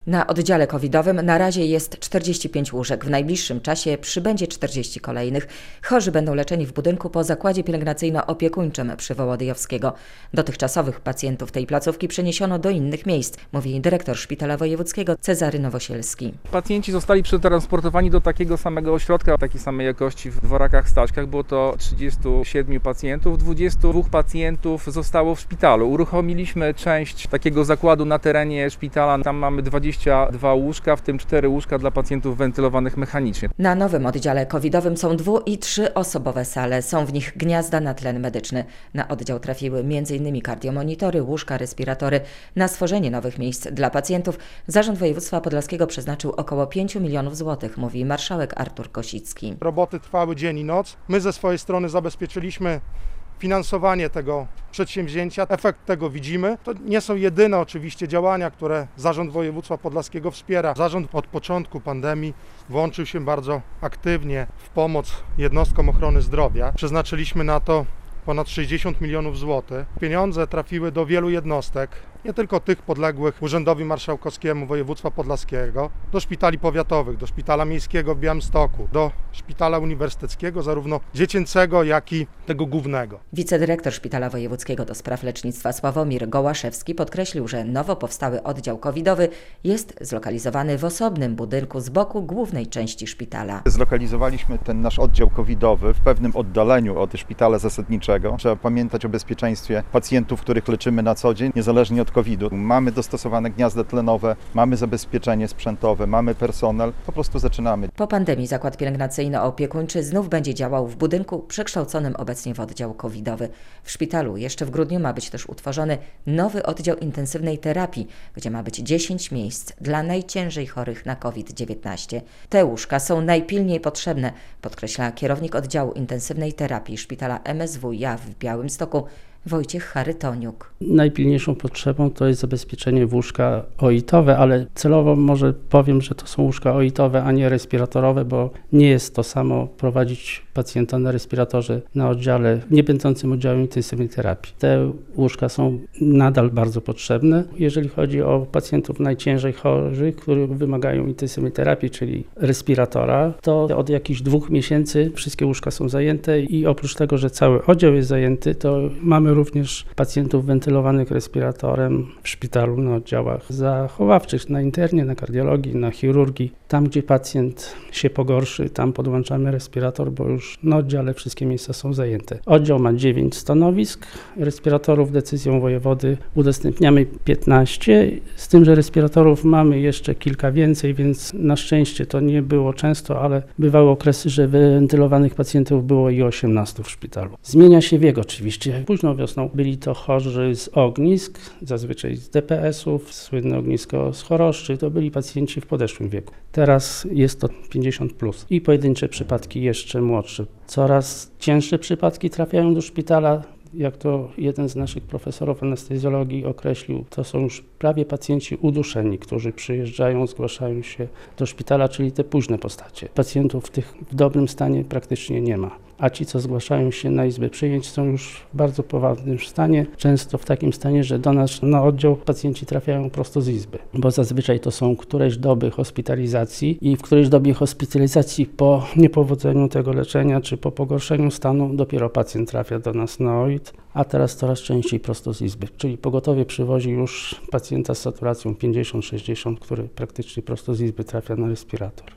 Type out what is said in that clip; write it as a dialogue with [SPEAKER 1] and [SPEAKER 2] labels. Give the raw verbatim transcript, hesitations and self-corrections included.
[SPEAKER 1] Na oddziale covidowym na razie jest czterdzieści pięć łóżek. W najbliższym czasie przybędzie czterdzieści kolejnych. Chorzy będą leczeni w budynku po zakładzie pielęgnacyjno-opiekuńczym przy Wołodyjowskiego. Dotychczasowych pacjentów tej placówki przeniesiono do innych miejsc, mówi dyrektor Szpitala Wojewódzkiego Cezary Nowosielski.
[SPEAKER 2] Pacjenci zostali przetransportowani do takiego samego ośrodka, takiej samej jakości w Dworakach Staśkach. Było to trzydziestu siedmiu pacjentów, dwudziestu dwóch pacjentów zostało w szpitalu. Uruchomiliśmy część takiego zakładu na terenie szpitala. Tam mamy dwadzieścia dwa łóżka, w tym cztery łóżka dla pacjentów wentylowanych mechanicznie.
[SPEAKER 1] Na nowym oddziale covidowym są dwu- i trzyosobowe sale. Są w nich gniazda na tlen medyczny. Na oddział trafiły m.in. kardiomonitory, łóżka, respiratory. Na stworzenie nowych miejsc dla pacjentów Zarząd Województwa Podlaskiego przeznaczył około pięć milionów złotych, mówi marszałek Artur Kosicki.
[SPEAKER 3] Roboty trwały dzień i noc. My ze swojej strony zabezpieczyliśmy finansowanie tego przedsięwzięcia. Efekt tego widzimy. To nie są jedyne oczywiście działania, które Zarząd Województwa Podlaskiego wspiera. Zarząd od początku pandemii włączył się bardzo aktywnie w pomoc jednostkom ochrony zdrowia. Przeznaczyliśmy na to ponad sześćdziesiąt milionów złotych. Pieniądze trafiły do wielu jednostek, nie tylko tych podległych Urzędowi Marszałkowskiemu Województwa Podlaskiego, do szpitali powiatowych, do Szpitala Miejskiego w Białymstoku, do Szpitala Uniwersyteckiego, zarówno dziecięcego, jak i tego głównego.
[SPEAKER 1] Wicedyrektor Szpitala Wojewódzkiego do spraw lecznictwa Sławomir Gołaszewski podkreślił, że nowo powstały oddział covidowy jest zlokalizowany w osobnym budynku z boku głównej części szpitala.
[SPEAKER 4] Zlokalizowaliśmy ten nasz oddział covidowy w pewnym oddaleniu od szpitala zasadniczego. Trzeba pamiętać o bezpieczeństwie pacjentów, których leczymy na co dzień, niezależnie od kowida. Mamy dostosowane gniazda tlenowe, mamy zabezpieczenie sprzętowe, mamy personel, po prostu zaczynamy.
[SPEAKER 1] Po pandemii zakład pielęgnacyjno-opiekuńczy znów będzie działał w budynku przekształconym obecnie w oddział covidowy. W szpitalu jeszcze w grudniu ma być też utworzony nowy oddział intensywnej terapii, gdzie ma być dziesięć miejsc dla najciężej chorych na COVID dziewiętnaście. Te łóżka są najpilniej potrzebne, podkreśla kierownik oddziału intensywnej terapii szpitala M S W J A w Białymstoku Wojciech Charytoniuk.
[SPEAKER 5] Najpilniejszą potrzebą to jest zabezpieczenie w łóżka O I T-owe, ale celowo może powiem, że to są łóżka O I T-owe, a nie respiratorowe, bo nie jest to samo prowadzić pacjenta na respiratorze na oddziale, nie będącym oddziałem intensywnej terapii. Te łóżka są nadal bardzo potrzebne. Jeżeli chodzi o pacjentów najciężej chorych, którzy wymagają intensywnej terapii, czyli respiratora, to od jakichś dwóch miesięcy wszystkie łóżka są zajęte i oprócz tego, że cały oddział jest zajęty, to mamy również pacjentów wentylowanych respiratorem w szpitalu na oddziałach zachowawczych, na internie, na kardiologii, na chirurgii. Tam, gdzie pacjent się pogorszy, tam podłączamy respirator, bo już na oddziale wszystkie miejsca są zajęte. Oddział ma dziewięć stanowisk, respiratorów decyzją wojewody udostępniamy piętnaście, z tym, że respiratorów mamy jeszcze kilka więcej, więc na szczęście to nie było często, ale bywały okresy, że wentylowanych pacjentów było i osiemnastu w szpitalu. Zmienia się wiek oczywiście. Późną wiosną byli to chorzy z ognisk, zazwyczaj z D P S-ów, słynne ognisko z choroszczy, to byli pacjenci w podeszłym wieku. Teraz jest to pięćdziesiąt plus i pojedyncze przypadki jeszcze młodsze. Coraz cięższe przypadki trafiają do szpitala. Jak to jeden z naszych profesorów anestezjologii określił, to są już prawie pacjenci uduszeni, którzy przyjeżdżają, zgłaszają się do szpitala, czyli te późne postacie. Pacjentów w tych w dobrym stanie praktycznie nie ma, a ci, co zgłaszają się na izbę przyjęć, są już w bardzo poważnym stanie, często w takim stanie, że do nas na oddział pacjenci trafiają prosto z izby, bo zazwyczaj to są któreś doby hospitalizacji i w którejś dobie hospitalizacji po niepowodzeniu tego leczenia, czy po pogorszeniu stanu dopiero pacjent trafia do nas na O I T, a teraz coraz częściej prosto z izby, czyli pogotowie przywozi już pacjenta z saturacją pięćdziesiąt sześćdziesiąt, który praktycznie prosto z izby trafia na respirator.